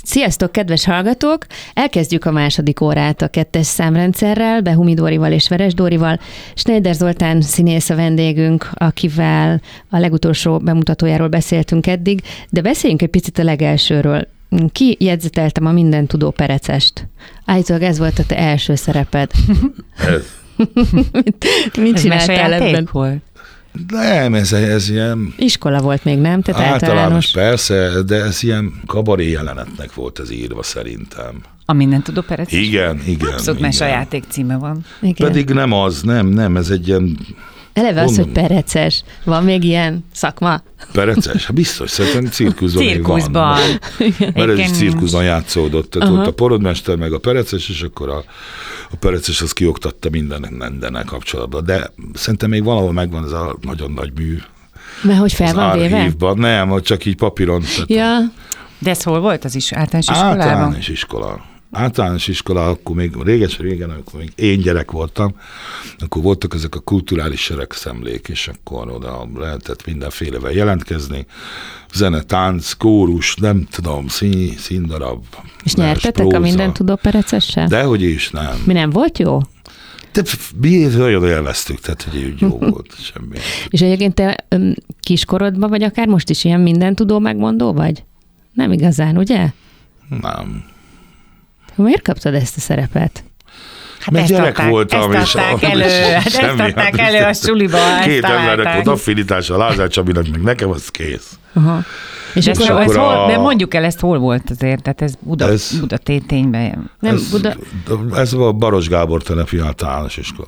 Sziasztok, kedves hallgatók! Elkezdjük a második órát a 2-es számrendszerrel, Behumi Dórival és Veres Dórival. Schneider Zoltán színész a vendégünk, akivel a legutolsó bemutatójáról beszéltünk eddig, de beszéljünk egy picit a legelsőről. Ki jegyzeteltem a mindentudó Perecest? Állítólag ez volt a te első szereped. Mit csináltál ebben? Volt? Nem, ez ilyen... Iskola volt még, nem? Tehát általános, persze, de ez ilyen kabaré jelenetnek volt ez írva szerintem. A mindentudó Perec? Igen. Abszolút, mert a játék címe van. Igen. Pedig nem az, nem, ez egy ilyen... Eleve az, hogy pereces. Van még ilyen szakma? Pereces? Hát biztos, szerintem cirkuszban még van. Mert ez is cirkuszban játszódott. Tehát volt a porodmester, meg a pereces, és akkor a pereces az kioktatta mindennel kapcsolatban. De szerintem még valahol megvan ez a nagyon nagy mű. Mert hogy fel van véve? Nem, csak így papíron. Ja. De ez hol volt az is? Általános iskolában? Általános iskola, akkor még régen, amikor még én gyerek voltam, akkor voltak ezek a kulturális seregszemlék, és akkor oda lehetett mindenfélevel jelentkezni. Zene, tánc, kórus, nem tudom, színdarab. És nyertetek a mindentudó Perecessel? Dehogy is, nem. Mi nem volt jó? De mi nagyon élveztük, tehát hogy jó volt, semmi. És egyébként te kiskorodban vagy akár most is ilyen mindentudó megmondó vagy? Nem igazán, ugye? Nem. Miért kaptad ezt a szerepet? Hát mert gyerek voltam, ezt adták elő a suliba. Két embernek volt affinitása, Lázár Csabinak, meg nekem az kész. Aha. És de mondjuk el, ezt hol volt azért? Tehát ez Buda Tétényben. Ez a Baros Gábor telepi általános iskola.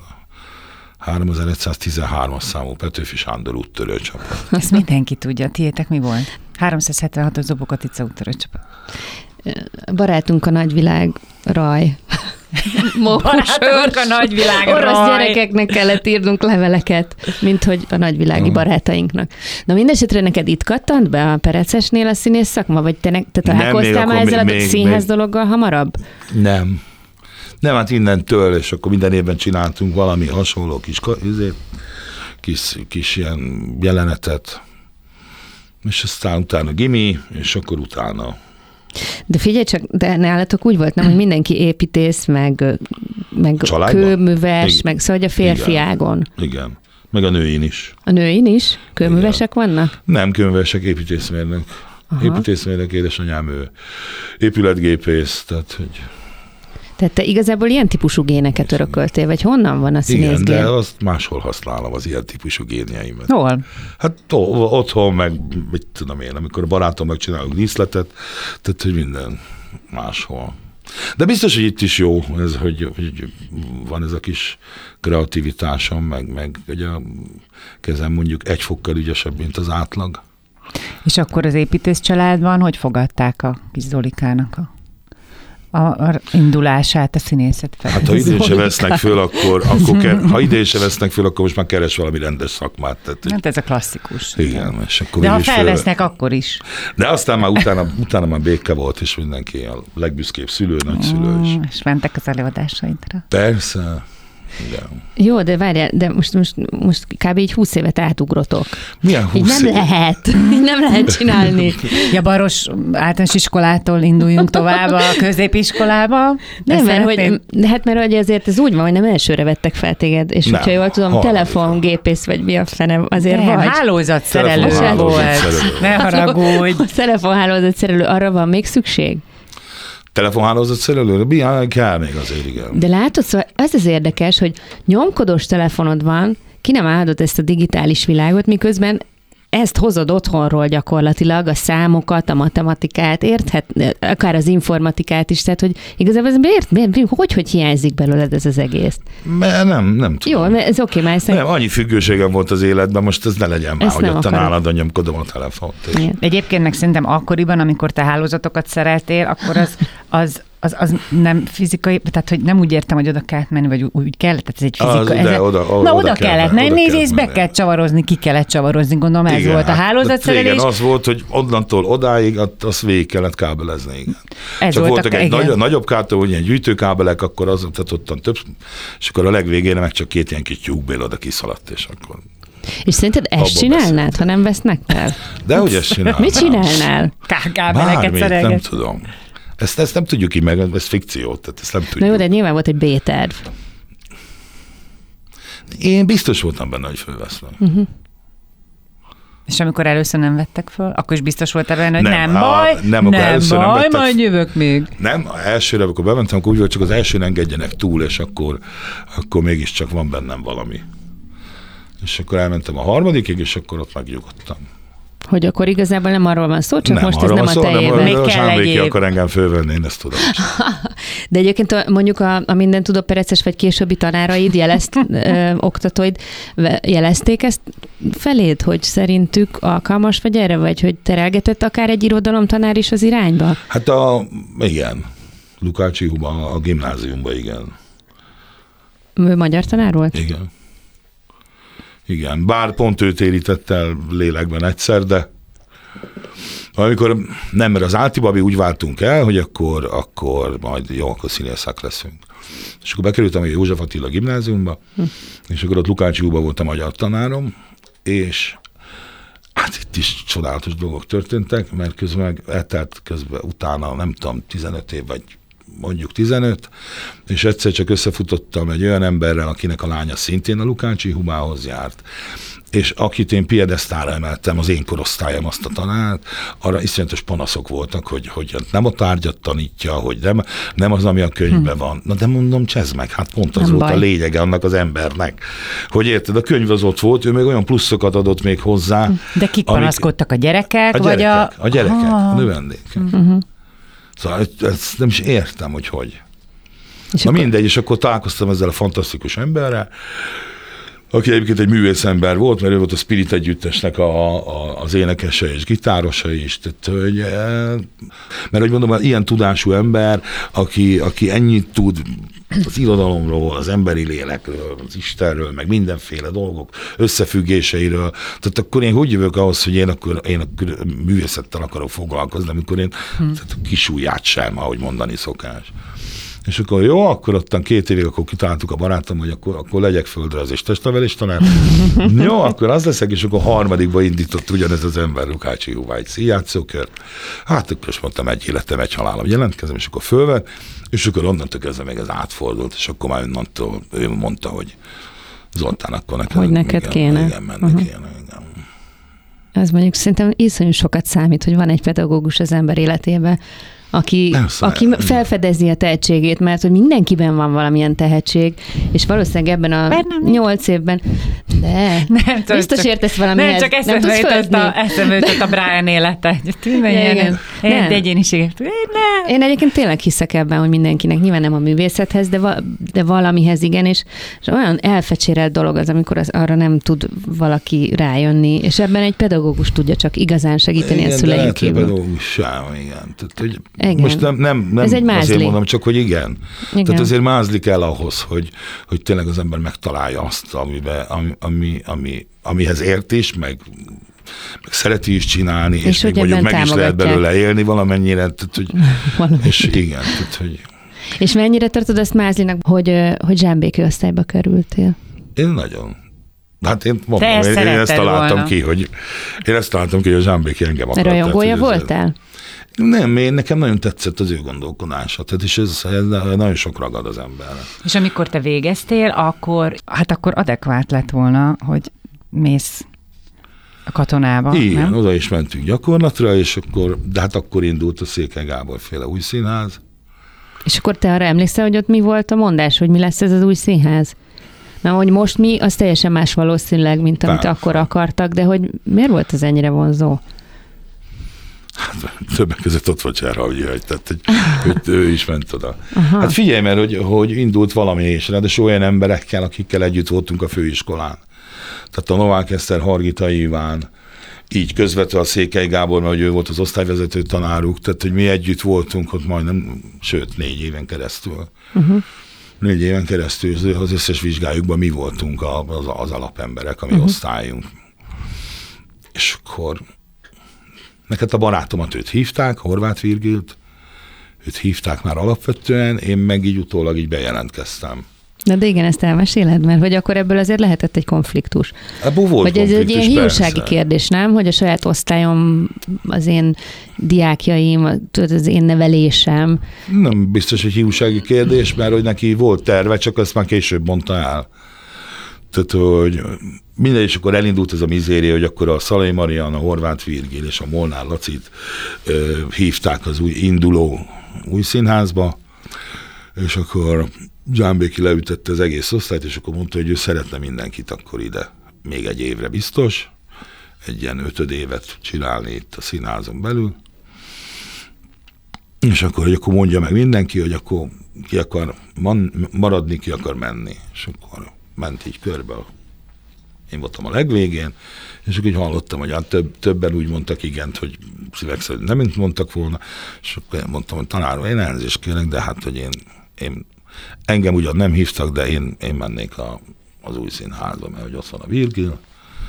3113-as számú Petőfi Sándor úttörő csapat. Ezt mindenki tudja. Tiétek mi volt? 376-os Zobokatica úttörő csapat. Barátunk a nagyvilág raj. Barátunk a nagyvilág orosz raj. gyerekeknek kellett írnunk leveleket, mint hogy a nagyvilági barátainknak. Na mindesetre neked itt kattant be a Perecesnél a színész szakma? Vagy te találkoztál már ezzel a színház dologgal hamarabb? Nem, hát innentől, és akkor minden évben csináltunk valami hasonló kis ilyen jelenetet, és aztán utána gimi, és akkor utána. De figyelj csak, de nálatok úgy volt, nem, hogy mindenki építész, meg kőműves, meg szóval a férfi ágon. Igen, meg a nőin is. A nőin is? Kőművesek vannak? Nem kőművesek, építészmérnök. Építészmérnök, édesanyám ő épületgépész, Tehát te igazából ilyen típusú géneket örököltél, vagy honnan van a színészgén? Igen, de azt máshol használom, az ilyen típusú génjeimet. Hol? Hát otthon, meg mit tudom én, amikor a barátomnak csinálunk díszletet, tehát hogy minden máshol. De biztos, hogy itt is jó, ez, hogy van ez a kis kreativitásom, meg hogy a kezem mondjuk egy fokkal ügyesebb, mint az átlag. És akkor az építész családban hogy fogadták a kis Zolikának a indulását a színészet felé? Hát ha idén se vesznek föl, akkor most már keres valami rendes szakmát. Tehát, hát ez a klasszikus. Igen. És akkor de ha felvesznek, akkor is. De aztán már utána már béke volt, és mindenki a legbüszkébb szülő, nagyszülő is. És mentek az előadásaidra. Persze. Igen. Jó, de várjál, de most kb. Így 20 évet átugrotok. Milyen 20 év? Nem lehet csinálni. Ja, Baros általános iskolától induljunk tovább a középiskolába. Nem, mert hogy azért ez úgy van, hogy nem elsőre vettek fel téged, és hogyha jól tudom, telefongépész vagy mi a fene, azért vagy. Hálózatszerelő volt. Ne haragudj. A telefonhálózatszerelő, arra van még szükség? Telefonhálózatszerelőre? Kell még azért, igen. De látod, szóval az érdekes, hogy nyomkodós telefonod van, ki nem áldod ezt a digitális világot, miközben ezt hozod otthonról gyakorlatilag, a számokat, a matematikát, akár az informatikát is, tehát hogy igazából hogy hiányzik belőled ez az egész? Nem tudom. Jó, ez oké, már nem, annyi függőségem volt az életben, most ez ne legyen már, hogy ott nálad nyomkodom a telefont. Egyébként meg szerintem akkoriban, amikor te hálózatokat szereltél, akkor az nem fizikai, tehát hogy nem úgy értem, hogy oda kellett menni, vagy úgy kellett, tehát ez egy fizikai. Oda kellett menni, és be kellett csavarozni, ki kellett csavarozni, gondolom ez igen, volt a hálózatszerelés. Igen, az volt, hogy onnantól odáig, azt végig kellett kábelezni. Igen. Ez csak voltak egy nagyobb kábel, ilyen gyűjtőkábelek, akkor az, tehát ottan több, és akkor a legvégére meg csak két ilyen kis tyúkbél oda kiszaladt, és akkor... És szerinted ezt csinálnád, ha nem vesznek el? Dehogy ezt csinálnám. Mit csinálnál? Kábeleket szerelgetsz. Nem tudom. Ezt nem tudjuk így meg, ez fikció, tehát ezt nem tudjuk. Na jó, de nyilván volt egy B-terv. Én biztos voltam benne, hogy fölvesznek. És amikor először nem vettek föl, akkor is biztos volt benne, hogy nem baj, majd jövök még. Nem, elsőre, amikor bementem, akkor úgy volt, csak az elsőn engedjenek túl, és akkor mégiscsak van bennem valami. És akkor elmentem a harmadikig, és akkor ott megnyugodtam. Hogy akkor igazából nem arról van szó, csak nem most ez nem a te éve. Még kell egyéb. Akar engem fölvenni, én ezt tudom. De egyébként mondjuk a mindentudó pereces vagy későbbi tanáraid, oktatóid jelezték ezt feléd, hogy szerintük alkalmas vagy erre, vagy hogy terelgetett akár egy irodalomtanár is az irányba? Hát igen. Lukácsi Huba a gimnáziumban, igen. Ő magyar tanár volt? Igen. Igen, bár pont őt érített el lélekben egyszer, de amikor nem, mert az Átibabi úgy váltunk el, hogy akkor majd jó, akkor színészek leszünk. És akkor bekerültem a József Attila gimnáziumba, és akkor ott Lukácsi Huba volt a magyar tanárom, és hát itt is csodálatos dolgok történtek, mert közben eltelt közben utána, nem tudom, 15 év, vagy mondjuk 15, és egyszer csak összefutottam egy olyan emberrel, akinek a lánya szintén a Lukácsi Hubához járt, és akit én piedesztára emeltem, az én korosztályom azt a tanárt, arra iszonyatos panaszok voltak, hogy nem a tárgyat tanítja, hogy nem az, ami a könyvben van. Na de mondom, csezd meg, hát pont az nem volt baj. A lényege annak az embernek. Hogy érted, a könyv az ott volt, ő még olyan pluszokat adott még hozzá. De kik panaszkodtak, a gyerekek? A gyerekek, a növendékek. Szóval ezt nem is értem, hogy. Na mindegy, és akkor találkoztam ezzel a fantasztikus emberrel, aki egyébként egy művészember volt, mert ő volt a Spirit együttesnek az énekese és gitárosa is. Tehát, mert hogy mondom, ilyen tudású ember, aki ennyit tud az irodalomról, az emberi lélekről, az Istenről, meg mindenféle dolgok összefüggéseiről. Tehát akkor én hogy jövök ahhoz, hogy én akkor művészettel akarok foglalkozni, amikor én kisújját sem, ahogy mondani szokás. És akkor jó, akkor ottan 2 évig akkor kitaláltuk a barátom, hogy akkor legyek földrajz és testnevelés tanár. Jó, akkor az leszek, és akkor 3. indított ugyanez az ember, Lukácsi Huba, egy színjátszókört. Hát akkor is mondtam, egy életem, egy halálom, jelentkezem, és akkor fölvett, és akkor onnantól kezdve még ez átfordult, és akkor már ő mondta, hogy Zoltán, akkor neked, hogy neked kéne. Igen, menni kéne. Igen. Ez mondjuk szerintem iszonyú sokat számít, hogy van egy pedagógus az ember életében, aki felfedezi a tehetségét, mert hogy mindenkiben van valamilyen tehetség, és valószínűleg ebben a 8 évben, de nem, biztos értesz valamihez. Nem, csak eszembe jutott a Brian élete. Egy egyéniséget. Én egyébként tényleg hiszek ebben, hogy mindenkinek, nyilván nem a művészethez, de valamihez igen, és olyan elfecsérelt dolog az, amikor arra nem tud valaki rájönni, és ebben egy pedagógus tudja csak igazán segíteni a szüleink kívül. Pedagógus sem, igen. Tehát, hogy igen. Most nem ez egy azért mondom, csak hogy igen. Tehát azért mázli kell ahhoz, hogy tényleg az ember megtalálja azt, amihez ért is, meg szereti is csinálni, és még mondjuk meg is lehet belőle élni valamennyire. Tehát, és igen. Tehát, hogy... És mennyire tartod ezt mázlinak, hogy zsámbéki osztályba kerültél? Én nagyon. Hát én ezt találtam ki, hogy a Zsámbéki engem akart. Rajongója voltál? Nem, nekem nagyon tetszett az ő gondolkodása, tehát és ez nagyon sok ragad az emberre. És amikor te végeztél, akkor adekvát lett volna, hogy mész a katonába, igen, nem? Oda is mentünk gyakorlatra, és akkor indult a Székely Gábor féle új színház. És akkor te arra emlékszel, hogy ott mi volt a mondás, hogy mi lesz ez az új színház? Na, hogy most mi, az teljesen más valószínűleg, mint amit akkor akartak, de hogy miért volt ez ennyire vonzó? Hát, többek között ott volt Cserhalmi György, tehát hogy ő is ment oda. Aha. Hát figyelj, mert hogy indult valami, és ráadásul olyan emberekkel, akikkel együtt voltunk a főiskolán. Tehát a Novák Eszter, Hargita Iván, így közvetve a Székely Gábor, mert ő volt az osztályvezető tanáruk, tehát hogy mi együtt voltunk ott majdnem, sőt 4 éven keresztül. 4 éven keresztül az összes vizsgájukban mi voltunk az alapemberek, a mi osztályunk. És akkor neked a barátomat őt hívták, Horváth Virgilt, őt hívták már alapvetően, én meg így utólag így bejelentkeztem. De igen, ezt elmeséled, mert hogy akkor ebből azért lehetett egy konfliktus. Ebből volt vagy ez egy ilyen hiúsági kérdés, nem? Hogy a saját osztályom, az én diákjaim, az én nevelésem. Nem biztos, hogy hiúsági kérdés, mert hogy neki volt terve, csak azt már később mondta el. Tehát, hogy minden, és akkor elindult ez a mizéria, hogy akkor a Szalai Marian, a Horváth Virgil és a Molnár Lacit hívták az új induló új színházba, és akkor Dzsámbéki leütette az egész osztályt, és akkor mondta, hogy ő szeretne mindenkit akkor ide, még egy évre biztos, egy ilyen 5 évet csinálni itt a színházon belül, és akkor mondja meg mindenki, hogy akkor ki akar maradni, ki akar menni, és akkor ment így körbe. Én voltam a legvégén, és akkor így hallottam, hogy többen úgy mondtak igent, hogy szívek szerint nem mondtak volna, és akkor én mondtam, hogy tanár, én elnézést kérek, de hát, hogy én engem ugyan nem hívtak, de én mennék az új színházba, mert hogy ott van a Virgil.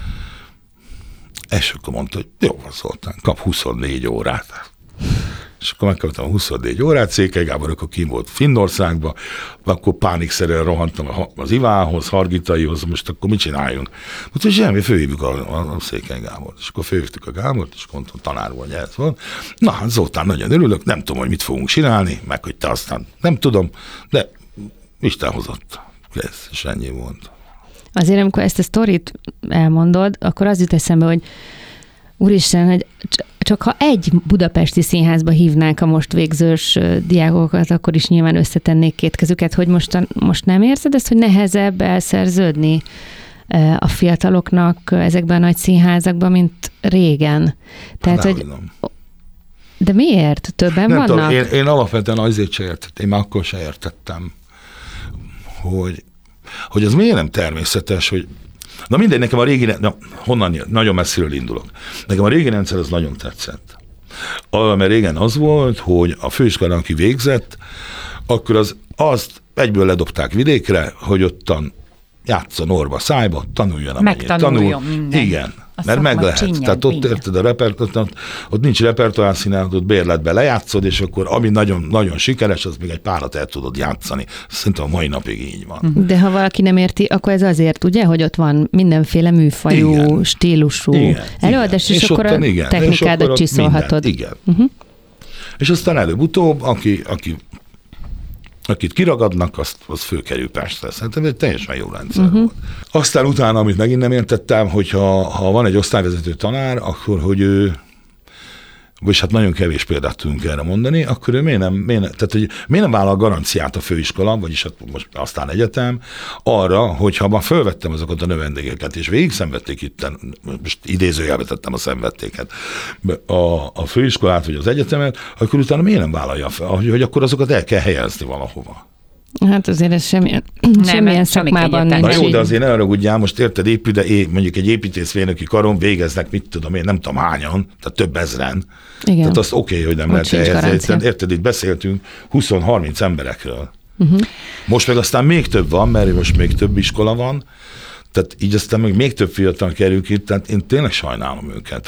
És akkor mondta, hogy jó, Zoltán, kap 24 órát. És akkor megkaptam a 24 órát, Székely Gábor akkor kim volt Finnországban, akkor pánikszerűen rohantam az Ivánhoz, Hargitaihoz, most akkor mit csináljunk? Mondta, hogy semmi, főhívjuk a Székely Gábort. És akkor főhívtuk a Gábort, és mondtam, tanár volt, ez volt. Na, hát Zoltán, nagyon örülök, nem tudom, hogy mit fogunk csinálni, meg hogy te aztán nem tudom, de Isten hozott. Kész, és ennyi volt. Azért, amikor ezt a sztorit elmondod, akkor az jut eszembe, hogy úristen, hogy csak ha egy budapesti színházba hívnák a most végzős diákokat, akkor is nyilván összetennék két kezüket, hogy most nem érzed ezt, hogy nehezebb elszerződni a fiataloknak ezekben a nagy színházakban, mint régen? Tehát, hogy... De miért? Többen nem vannak? Tudom, én alapvetően azért se értettem, én már akkor se értettem, hogy az miért nem természetes, hogy na mindegy, nekem a régi, honnan nagyon messziről indulok. Nekem a régi rendszer az nagyon tetszett. Mert régen az volt, hogy a főiskolán, aki végzett, akkor azt egyből ledobták vidékre, hogy ottan játszon orba szájba, tanuljon amennyit megtanuljon minden. Igen, mert meg lehet. Tehát ott érted a repertoárt, ott nincs repertoár színházat, ott bérletbe lejátszod, és akkor ami nagyon, nagyon sikeres, az még egy párat el tudod játszani. Szerintem a mai napig így van. De ha valaki nem érti, akkor ez azért, ugye, hogy ott van mindenféle műfajú, igen, stílusú előadás, és akkor a technikádat csiszolhatod. Igen. És aztán előbb-utóbb, akit kiragadnak, az fölkerül Pestre. Szerintem egy teljesen jó rendszer volt. Aztán utána, amit megint nem értettem, hogy ha van egy osztályvezető tanár, akkor hogy ő, vagy hát nagyon kevés példát tudunk erre mondani, akkor ő miért nem vállal garanciát a főiskola, vagyis hát most aztán egyetem, arra, hogyha már fölvettem azokat a növendégeket, és végig szenvedték itt, most idézőjelbe tettem a szenvedtéket, a főiskolát, vagy az egyetemet, akkor utána miért nem vállalja fel, hogy akkor azokat el kell helyezni valahova. Hát azért ez semmilyen szakmában nincs. Na jó, de azért ne haragudjál, most érted, mondjuk egy építészmérnöki karon végeznek, mit tudom én, nem tudom hányan, tehát több ezren. Igen. Tehát azt oké, hogy nem lehet elhelyezni. Érted, itt beszéltünk 20-30 emberekről. Most meg aztán még több van, mert most még több iskola van, tehát így aztán még több fiatal kerül ki, tehát én tényleg sajnálom őket,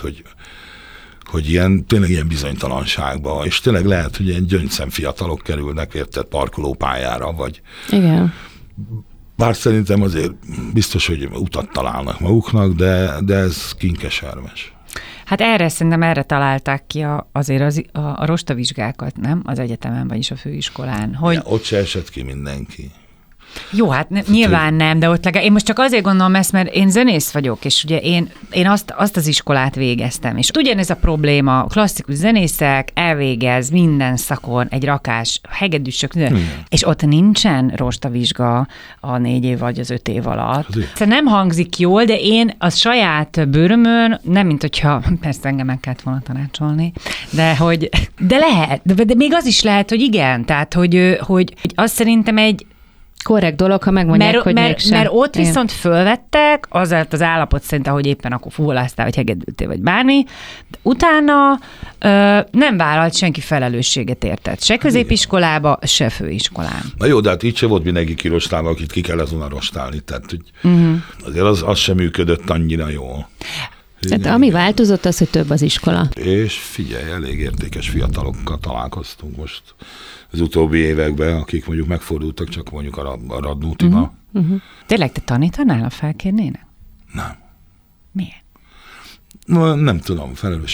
hogy tényleg ilyen bizonytalanságba, és tényleg lehet, hogy ilyen gyöngyszem fiatalok kerülnek, érted, parkolópályára, vagy... Igen. Bár szerintem azért biztos, hogy utat találnak maguknak, de ez kinkeserves. Hát erre találták ki azért a rostavizsgákat, nem? Az egyetemen, vagyis a főiskolán. Hogy... Ja, ott se esett ki mindenki. Jó, hát nyilván nem, de ott legalább, én most csak azért gondolom ezt, mert én zenész vagyok, és ugye én azt az iskolát végeztem, és ugyanez a probléma, klasszikus zenészek elvégez minden szakon egy rakás hegedűsök, és ott nincsen rostavizsga a 4 év vagy az 5 év alatt. Szóval nem hangzik jól, de én a saját bőrömön, nem mint hogyha, persze engem meg kellett volna tanácsolni, de lehet, de még az is lehet, hogy igen, tehát hogy az szerintem egy korrekt dolog, ha megmondják, hogy mégsem. Mert ott viszont fölvettek, azért az állapot szerint, ahogy éppen akkor fuvoláztál, vagy hegedültél, vagy bármi, utána nem vállalt senki felelősséget, érted. Se középiskolába, se főiskolán. Na jó, de hát így se volt mindenki kirostálva, akit ki kellett volna rostálni, tehát azért az sem működött annyira jól. Tehát ami változott az, hogy több az iskola. És figyelj, elég értékes fiatalokkal találkoztunk most az utóbbi években, akik mondjuk megfordultak csak mondjuk a Radnótiba. Tényleg te tanítanál, ha felkérnének? Nem. Miért? Nem tudom,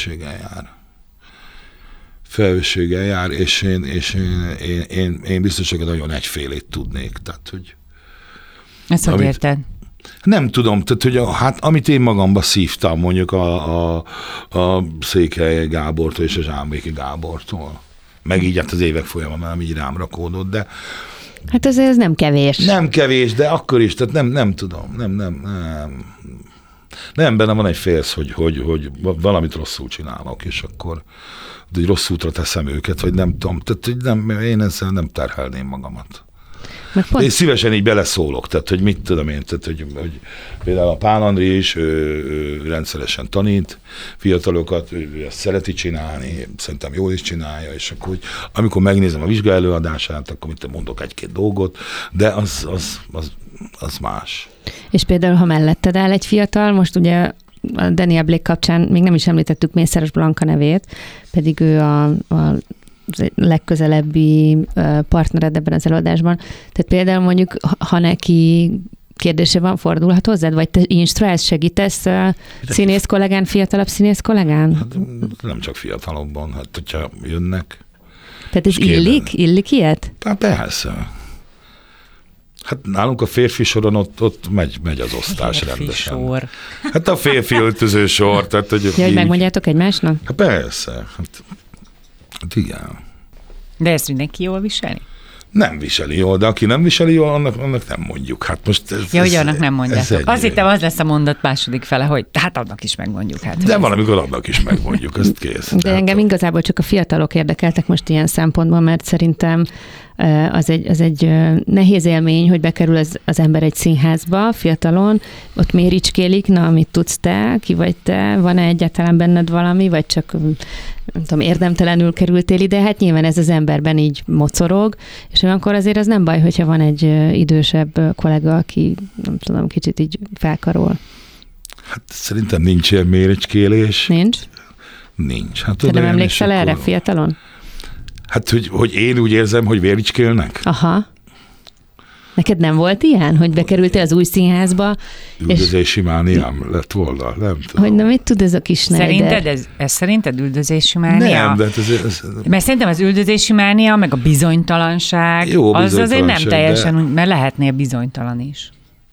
felelősséggel jár, és én biztos, hogy nagyon egyfélét tudnék. Tehát, hogy ezt hogy érted? Nem tudom, tehát, hogy hát amit én magamba szívtam, mondjuk a Székely Gábortól és a Zsámbéki Gábortól. Meg így hát az évek folyamán nem így rám rakódott, de hát azért ez nem kevés. Nem kevés, de akkor is, tehát nem tudom, nem, benne van egy félsz, hogy valamit rosszul csinálok, és akkor hogy rossz útra teszem őket, vagy nem tudom, tehát hogy én ezzel nem terhelném magamat. Én szívesen így beleszólok, tehát hogy mit tudom én, tehát hogy például a Pál André is ő rendszeresen tanít fiatalokat, ő ezt szereti csinálni, szerintem jól is csinálja, és akkor hogy, amikor megnézem a vizsga előadását, akkor mit mondok egy-két dolgot, de az más. És például, ha melletted áll egy fiatal, most ugye a Daniel Blake kapcsán még nem is említettük Mészáros Blanka nevét, pedig ő a legközelebbi partnered ebben az előadásban. Tehát például mondjuk, ha neki kérdése van, fordulhat hozzád? Vagy te instruálsz, segítesz színész kollégán, fiatalabb színész kollégán? Hát, nem csak fiatalokban, hát hogyha jönnek. Tehát ez illik ilyet? Hát persze. Hát nálunk a férfi soron ott megy az osztás férfi rendesen. Sor. Hát a férfi öltöző sor. Tehát, hogy megmondjátok egymásnak? Hát persze. Hát igen. De ezt mindenki jól viseli? Nem viseli jól, de aki nem viseli jól, annak nem mondjuk. Hát most hogy annak nem mondjátok. Azt hittem, az lesz a mondat második fele, hogy hát annak is megmondjuk. Hát, de valamikor annak is megmondjuk, ezt kész. De engem igazából csak a fiatalok érdekeltek most ilyen szempontból, mert szerintem az egy nehéz élmény, hogy bekerül az ember egy színházba, fiatalon, ott méricskélik, na, mit tudsz te, ki vagy te, van-e egyáltalán benned valami, vagy csak nem tudom, érdemtelenül kerültél ide, hát nyilván ez az emberben így mocorog, és olyankor azért az nem baj, hogyha van egy idősebb kollega, aki nem tudom, kicsit így felkarol. Hát szerintem nincs ilyen méricskélés. Nincs. Hát te nem emlékszel erre fiatalon? Hát, hogy én úgy érzem, hogy véricskélnek? Aha. Neked nem volt ilyen, hogy bekerültél az új színházba? Üldözési mániám lett volna, nem tudom. Hogy mit tud ez a kis Schneider? Szerinted üldözési mánia? Nem, de mert szerintem az üldözési mánia, meg a bizonytalanság, jó, az azért nem teljesen, mert lehetnél bizonytalan is.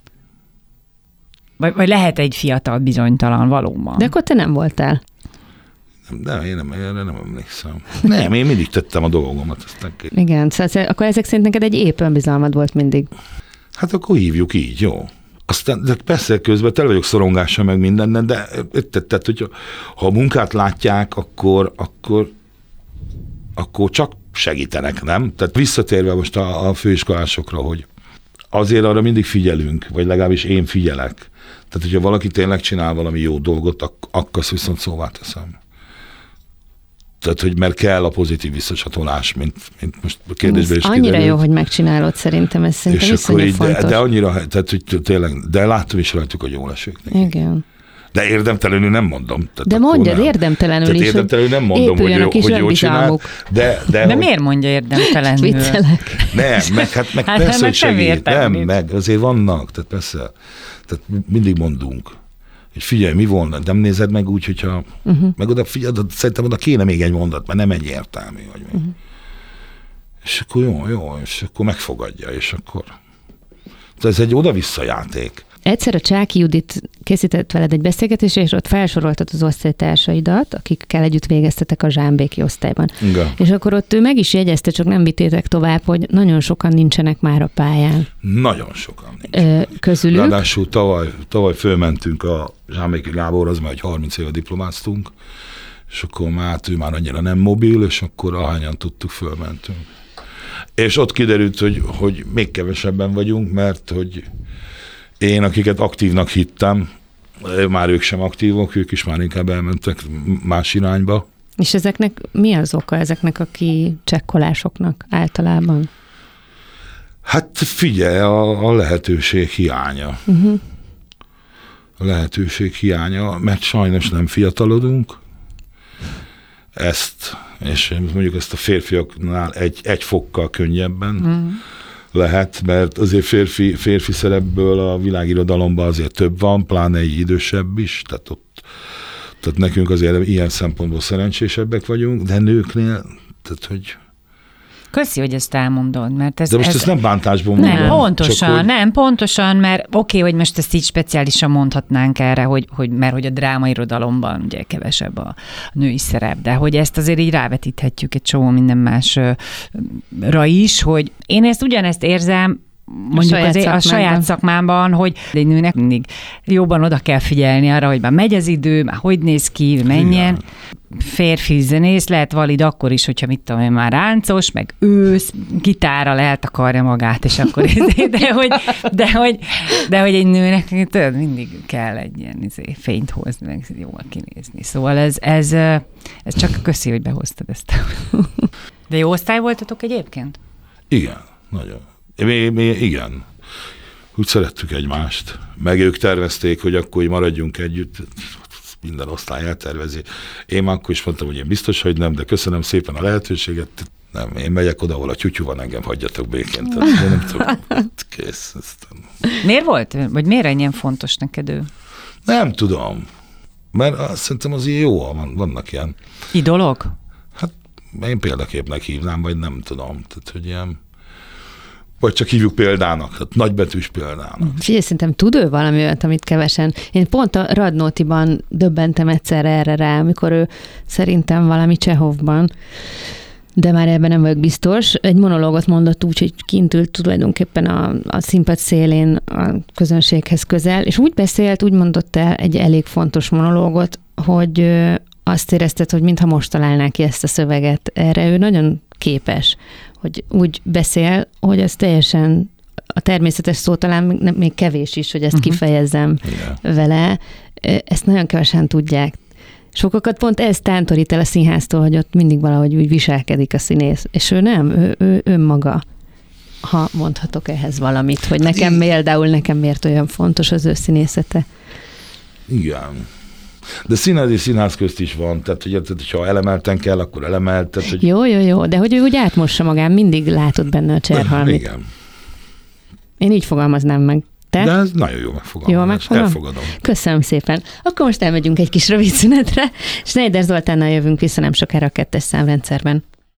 Vagy lehet egy fiatal bizonytalan valóban. De akkor te nem voltál. De én erre nem emlékszem. Nem, én mindig tettem a dolgomat. Igen, szóval akkor ezek szerint neked egy épp önbizalmad volt mindig. Hát akkor hívjuk így, jó. Aztán de persze közben tele vagyok szorongással meg mindennel, de tehát, hogy ha a munkát látják, akkor csak segítenek, nem? Tehát visszatérve most a főiskolásokra, hogy azért arra mindig figyelünk, vagy legalábbis én figyelek. Tehát, hogyha valaki tényleg csinál valami jó dolgot, akkor viszont szóvá teszem. Tehát, hogy mert kell a pozitív visszacsatolás, mint most a kérdésben is annyira kiderült. Jó, hogy megcsinálod szerintem, ez szerintem iszonyú fontos. De annyira, tehát, hogy tényleg, de láttam is rajtuk, hogy jól esik neki. Igen. De érdemtelenül nem mondom. Tehát de mondjad érdemtelenül tehát is, érdemtelenül nem mondom, hogy jó csinál. De miért mondja érdemtelenül? Viccelek. Nem, meg persze, hogy segít. Nem, meg azért vannak, tehát persze. Tehát mindig mondunk. hogy figyelj, mi volna, nem nézed meg úgy, hogyha meg oda figyelj, szerintem oda kéne még egy mondat, mert nem egyértelmű. És akkor jó, és akkor megfogadja, és akkor... Ez egy oda-vissza játék. Egyszer a Csáky Judit készített veled egy beszélgetést, és ott felsoroltad az osztálytársaidat, akikkel együtt végeztetek a zsámbéki osztályban. Igen. És akkor ott ő meg is jegyezte, csak nem vittétek tovább, hogy nagyon sokan nincsenek már a pályán. Nagyon sokan nincsenek. Közülük? Ráadásul tavaly fölmentünk a Zsámbéki Gáborhoz, mert 30 éve diplomáztunk, és akkor ő már annyira nem mobil, és akkor ahányan tudtuk, fölmentünk. És ott kiderült, hogy még kevesebben vagyunk, mert hogy én, akiket aktívnak hittem, már ők sem aktívok, ők is már inkább elmentek más irányba. És ezeknek mi az oka, ezeknek a kicsekkolásoknak általában? Hát figyelj, a lehetőség hiánya. A lehetőség hiánya, mert sajnos nem fiatalodunk. És mondjuk ezt a férfiaknál egy fokkal könnyebben lehet, mert azért férfi szerepből a világirodalomban azért több van, pláne egy idősebb is, tehát nekünk azért ilyen szempontból szerencsésebbek vagyunk, de nőknél, tehát hogy... Köszi, hogy ezt elmondod, mert ez... De most ezt nem bántásból mondom. Nem, pontosan, mert oké, hogy most ezt így speciálisan mondhatnánk erre, mert hogy a drámairodalomban ugye kevesebb a női szerep, de hogy ezt azért így rávetíthetjük egy csomó minden másra is, hogy én ugyanezt érzem, mondjuk a saját szakmámban, hogy egy nőnek mindig jobban oda kell figyelni arra, hogy már megy az idő, már hogy néz ki, menjen. Igen. Férfi zenész lehet valid akkor is, hogyha mit tudom én, már ráncos, meg ősz, gitárral eltakarja magát, és akkor de hogy egy nőnek mindig kell egy ilyen fényt hozni, meg jól kinézni. Szóval ez csak köszi, hogy behoztad ezt. De jó osztály voltatok egyébként? Igen, nagyon. Igen. Úgy szerettük egymást. Meg ők tervezték, hogy akkor maradjunk együtt. Minden osztály eltervezi. Én akkor is mondtam, hogy én biztos, hogy nem, de köszönöm szépen a lehetőséget. Nem, én megyek oda, ahol a tyútyú van, engem hagyjatok békén. Tehát, nem tudom. Kész. Miért volt? Vagy miért ennyien fontos neked ő? Nem tudom. Mert azt szerintem az ilyen jó, vannak ilyen. Idolok? Hát én példaképnek hívnám, vagy nem tudom. Tehát, hogy ilyen... Vagy csak hívjuk példának, tehát nagybetűs példának. Figyelj, szerintem tud ő valami olyat, amit kevesen. Én pont a Radnótiban döbbentem egyszerre erre rá, amikor ő szerintem valami Csehovban, de már ebben nem vagyok biztos. Egy monológot mondott úgy, hogy kint ült tulajdonképpen a színpad szélén a közönséghez közel, és úgy beszélt, úgy mondott el egy elég fontos monológot, hogy azt érezted, hogy mintha most találná ki ezt a szöveget. Erre ő nagyon képes, hogy úgy beszél, hogy ez teljesen a természetes szó talán még kevés is, hogy ezt kifejezzem vele. Ezt nagyon kevesen tudják. Sokakat pont ez tántorít el a színháztól, hogy ott mindig valahogy úgy viselkedik a színész. És ő nem, ő önmaga. Ha mondhatok ehhez valamit, hogy nekem miért olyan fontos az ő színészete. Igen. De színház és színház közt is van, tehát hogyha elemelten kell, akkor elemelt. Tehát, hogy... Jó, de hogy ő úgy átmossa magán, mindig látod benne a Cserhalmit. Igen. Én így fogalmaznám meg. Te? De ez nagyon jó megfogalmazás. Elfogadom. Köszönöm szépen. Akkor most elmegyünk egy kis rövid szünetre, Schneider Zoltánnal jövünk vissza nem sokára a 2. számrendszerben.